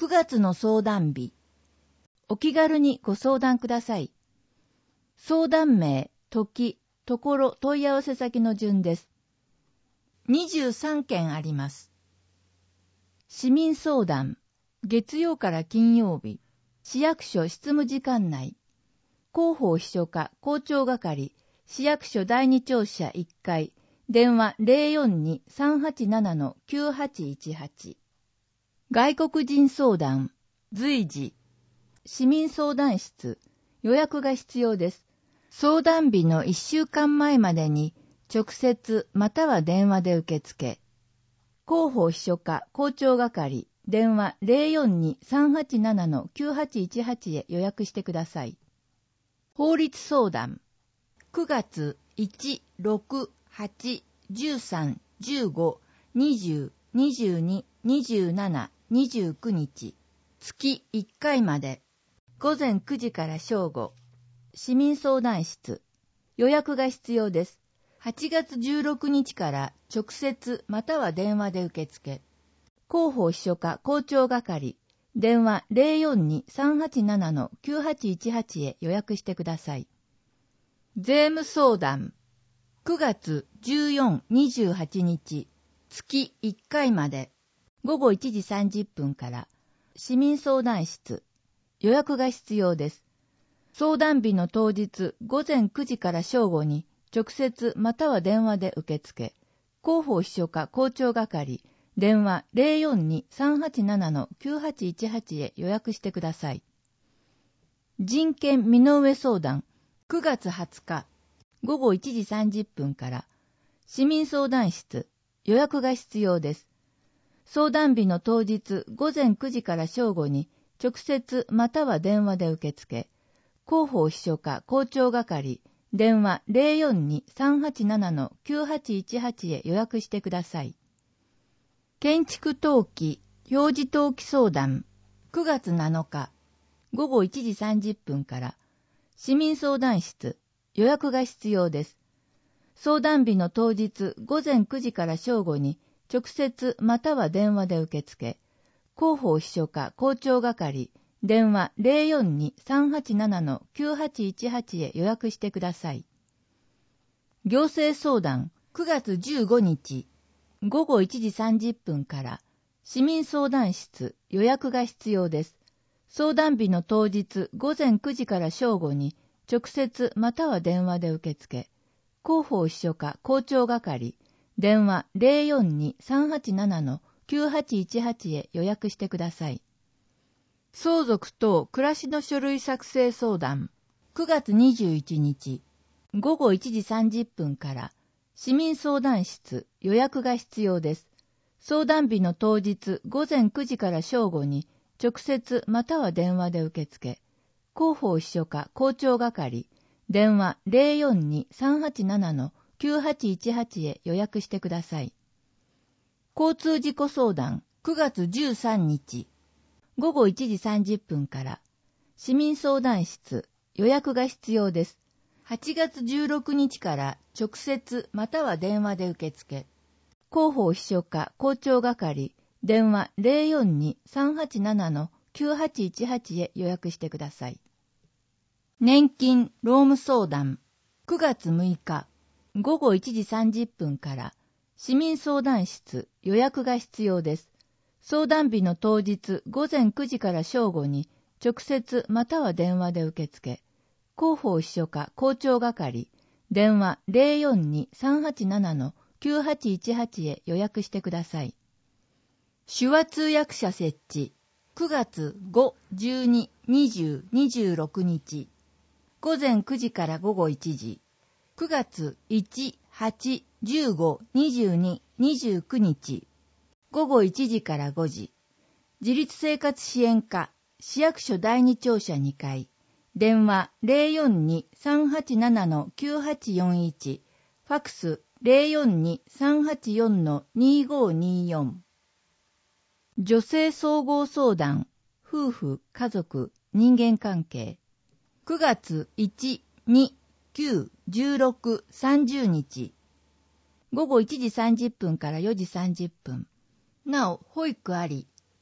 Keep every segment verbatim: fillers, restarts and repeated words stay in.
くがつの相談日。お気軽にご相談ください。相談名、時、ところ、問い合わせ先の順です。にじゅうさんけんあります。市民相談、月曜から金曜日、市役所執務時間内、広報秘書課校長係、市役所だいに庁舎いっかい、電話 ゼロよんに さんはちなな きゅうはちいちはち。外国人相談、随時、市民相談室、予約が必要です。相談日のいっしゅうかんまえまでに直接または電話で受付。広報秘書課校長係、電話 ゼロよんに さんはちなな きゅうはちいちはち へ予約してください。法律相談、くがついち、ろく、はち、じゅうさん、じゅうご、にじゅう、にじゅうに、にじゅうなな、にじゅうくにち、月いっかいまで、ごぜんくじから正午、市民相談室、予約が必要です。はちがつじゅうろくにちから直接または電話で受付。広報秘書課校長係、電話 ゼロよんに さんはちなな きゅうはちいちはち へ予約してください。税務相談、くがつじゅうよっか、にじゅうはちにち、月いっかいまで、ごごいちじさんじゅっぷんから市民相談室、予約が必要です。相談日の当日ごぜんくじから正午に直接または電話で受付。広報秘書課校長係、電話 ゼロよんに さんはちなな きゅうはちいちはち へ予約してください。人権身の上相談、くがつはつか、ごごいちじさんじゅっぷんから市民相談室、予約が必要です。相談日の当日ごぜんくじから正午に直接または電話で受付。広報秘書課校長係、電話 ゼロよんに さんはちなな きゅうはちいちはち へ予約してください。建築登記、表示登記相談、くがつなのか、ごごいちじさんじゅっぷんから市民相談室、予約が必要です。相談日の当日ごぜんくじから正午に直接または電話で受付。広報秘書課校長係、電話 ゼロよんに さんはちなな きゅうはちいちはち へ予約してください。行政相談、くがつじゅうごにち、ごごいちじさんじゅっぷんから市民相談室、予約が必要です。相談日の当日ごぜんくじから正午に直接または電話で受付。広報秘書課校長係、電話 ゼロよんに さんはちなな きゅうはちいちはち へ予約してください。相続等暮らしの書類作成相談、くがつにじゅういちにち、ごごいちじさんじゅっぷんから市民相談室、予約が必要です。相談日の当日ごぜんくじから正午に直接または電話で受付。広報秘書課校長係、電話 ゼロよんに さんはちなな きゅうはちいちはち へ予約してください。交通事故相談、くがつじゅうさんにち、ごごいちじさんじゅっぷんから市民相談室、予約が必要です。はちがつじゅうろくにちから直接または電話で受付。広報秘書課校長係、電話 ゼロよんに さんはちなな きゅうはちいちはち へ予約してください。年金労務相談、くがつむいか、ごごいちじさんじゅっぷんから市民相談室、予約が必要です。相談日の当日ごぜんくじから正午に直接または電話で受付。広報秘書課校長係、電話 ゼロよんに さんはちなな きゅうはちいちはち へ予約してください。手話通訳者設置、くがつご、じゅうに、にじゅう、にじゅうろくにち、ごぜんくじからごごいちじ、くがついち、はち、じゅうご、にじゅうに、にじゅうくにち、ごごいちじからごじ、自立生活支援課、市役所だいに庁舎にかい、電話 ゼロよんに さんはちなな きゅうはちよんいち、ファクス ゼロよんに さんはちよん にごによん。女性総合相談、夫婦、家族、人間関係、くがついち、に、きゅう、じゅうろく、さんじゅうにち、ごごいちじさんじゅっぷんからよじさんじゅっぷん。なお、保育あり、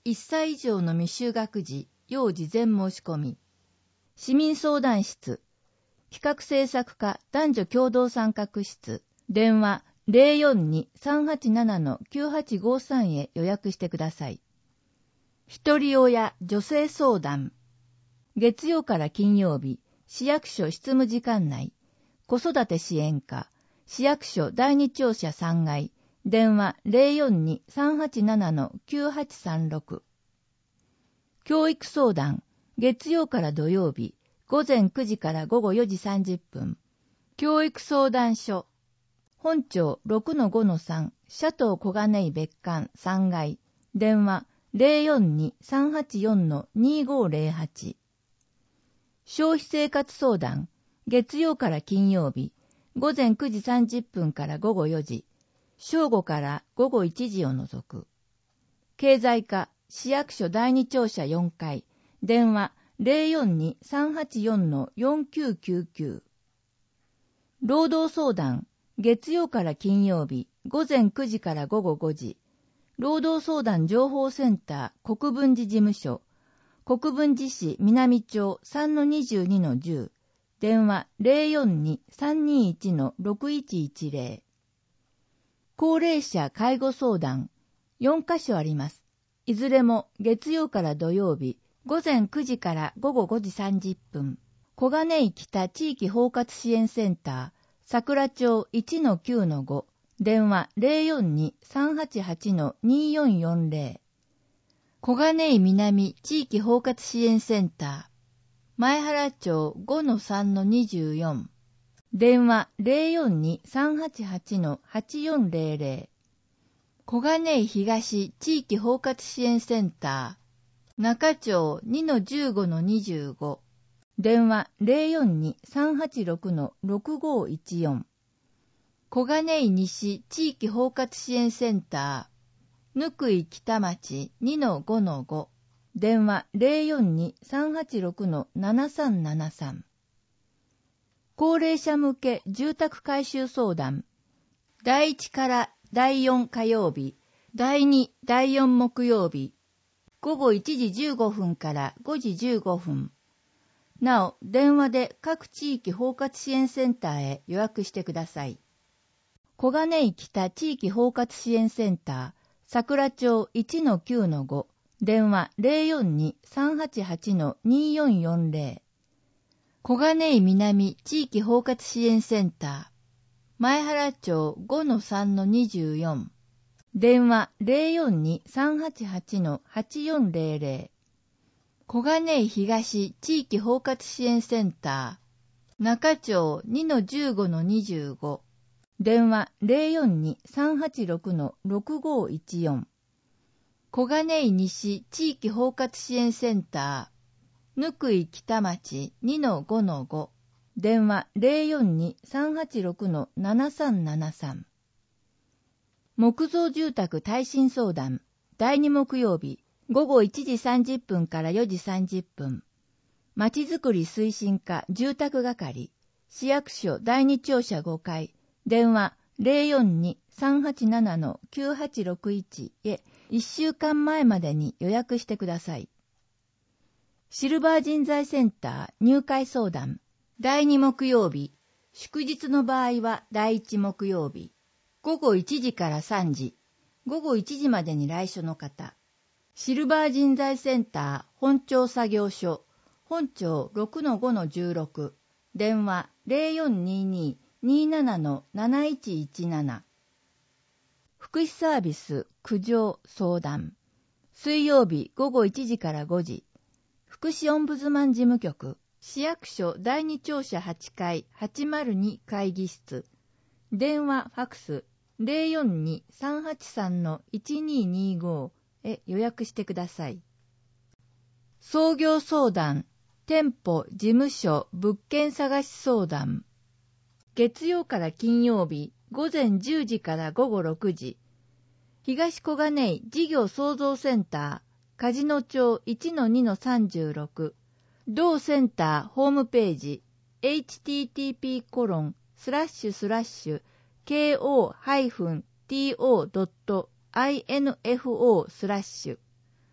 いっさい以上の未就学児、要事前申し込み。市民相談室、企画制作課男女共同参画室、電話 ゼロよんに さんはちなな きゅうはちごさん へ予約してください。一人親女性相談、月曜から金曜日、市役所執務時間内、子育て支援課、市役所だいに庁舎さんがい、電話 ゼロよんに さんはちなな きゅうはちさんろく。教育相談、月曜から土曜日、午前くじから午後よじさんじゅっぷん。教育相談所、本庁 ろくのごのさん、シャトー小金井別館さんがい、電話 ゼロよんに さんはちよん にごゼロはち。消費生活相談、月曜から金曜日、午前くじさんじゅっぷんから午後よじ、正午から午後いちじを除く。経済課、市役所だいに庁舎よんかい、電話 ゼロよんに さんはちよん よんきゅうきゅうきゅう。労働相談、月曜から金曜日、午前くじから午後ごじ、労働相談情報センター国分寺事務所、国分寺市南町 さんのにじゅうにのじゅう、電話 ゼロよんに さんにいち ろくいちいちゼロ。高齢者介護相談、よんかしょあります。いずれも月曜から土曜日、午前くじから午後ごじさんじゅっぷん。小金井北地域包括支援センター、桜町 いちのきゅうのご、電話 ゼロよんに さんはちはち によんよんゼロ。小金井南地域包括支援センター、前原町 ごのさんのにじゅうよん、電話 ゼロよんに さんはちはち はちよんゼロゼロ。小金井東地域包括支援センター、中町 にのじゅうごのにじゅうご、電話 ゼロよんに さんはちろく ろくごいちよん。小金井西地域包括支援センター、ぬくい北町 にのごのご、電話 ゼロよんに さんはちろく ななさんななさん。高齢者向け住宅改修相談、だいいちからだいよん火曜日、だいに、だいよん木曜日、午後いちじじゅうごふんからごじじゅうごふん。なお、電話で各地域包括支援センターへ予約してください。小金井北地域包括支援センター、桜町 いちのきゅうのご、電話 ゼロよんに さんはちはち によんよんゼロ。小金井南地域包括支援センター、前原町 ごのさんのにじゅうよん、電話 ゼロよんに さんはちはち はちよんゼロゼロ。小金井東地域包括支援センター、中町 にのじゅうごのにじゅうご、電話 ゼロよんに さんはちろく ろくごいちよん。小金井西地域包括支援センター、ぬくい北町 にのごのご、電話 ゼロよんに さんはちろく ななさんななさん。木造住宅耐震相談、だいに木曜日、午後いちじさんじゅっぷんからよじさんじゅっぷん。まちづくり推進課住宅係、市役所だいに庁舎ごかい、電話 ゼロよんに さんはちなな きゅうはちろくいち へいっしゅうかんまえまでに予約してください。シルバー人材センター入会相談、だいに木曜日、祝日の場合はだいいち木曜日、午後いちじからさんじ、午後いちじまでに来所の方。シルバー人材センター本庁作業所、本庁 ろくのごのじゅうろく、電話 ゼロよんにに になな なないちいちなな。福祉サービス苦情相談、水曜日午後いちじからごじ、福祉オンブズマン事務局、市役所だいに庁舎はちかいはちまるに会議室、電話ファクス ゼロよんに さんはちさん いちににご へ予約してください。創業相談、店舗、事務所、物件探し相談。月曜から金曜日、午前じゅうじから午後ろくじ。東小金井事業創造センター、梶野町 いちのにのさんじゅうろく。同センターホームページ、エイチティーティーピーコロンスラッシュスラッシュケーオーティーオードットアイエヌエフオースラッシュ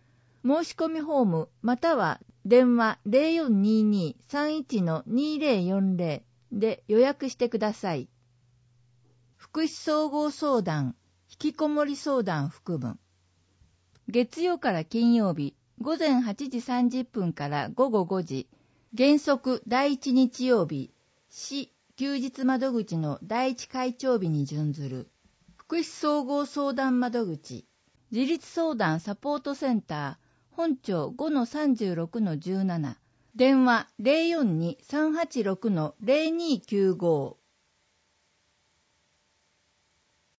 申し込みフォームまたは電話 ゼロよんにーにーさんいちのにーぜろよんぜろ で予約してください。福祉総合相談、引きこもり相談副文。月曜から金曜日、午前はちじさんじゅっぷんから午後ごじ、原則第一日曜日、市休日窓口の第一会長日に準ずる、福祉総合相談窓口、自立相談サポートセンター、本庁 ごのさんじゅうろくのじゅうなな、電話 ゼロよんにーさんはちろくのゼロにーきゅうご